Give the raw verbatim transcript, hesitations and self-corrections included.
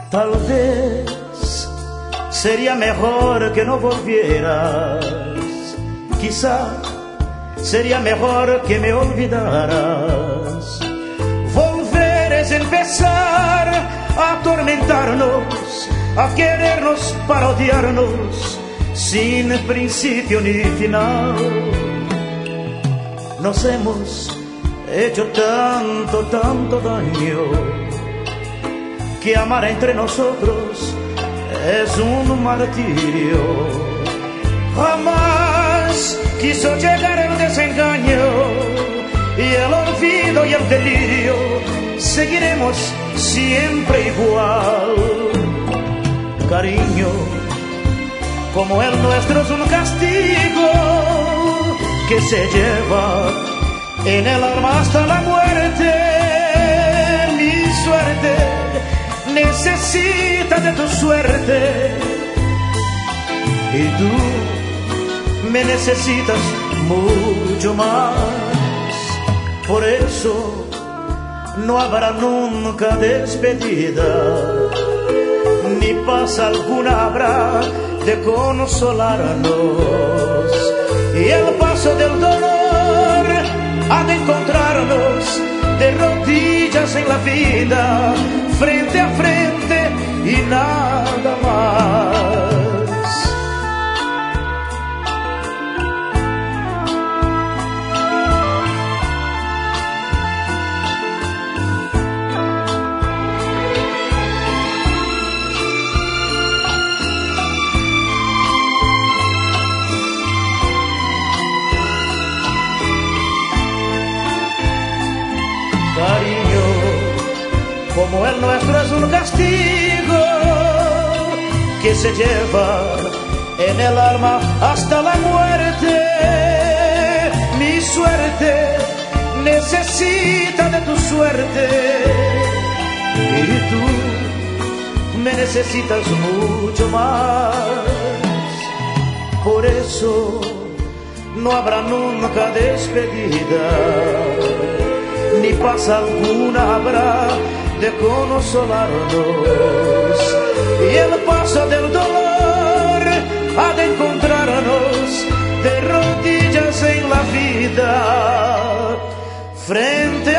Tal vez sería mejor que no volvieras, quizá sería mejor que me olvidaras. Volver es empezar a atormentarnos, a querernos para odiarnos, sin principio ni final. Nos hemos hecho tanto, tanto daño, que amar entre nosotros es un martirio. Jamás quiso llegar el desengaño, y el olvido y el delirio, seguiremos siempre igual. Cariño como el nuestro es un castigo que se lleva en el alma hasta la muerte. Mi suerte necesita de tu suerte, y tú me necesitas mucho más. Por eso no habrá nunca despedida, ni paz alguna habrá de consolarnos, y el paso del dolor ha de encontrarnos de rodillas en la vida, frente a frente y nada más. Cariño como el nuestro es un castigo que se lleva en el alma hasta la muerte. Mi suerte necesita de tu suerte, y tú me necesitas mucho más. Por eso no habrá nunca despedida, ni paz alguna habrá de consolarnos, y el paso del dolor ha de encontrarnos de rodillas en la vida, frente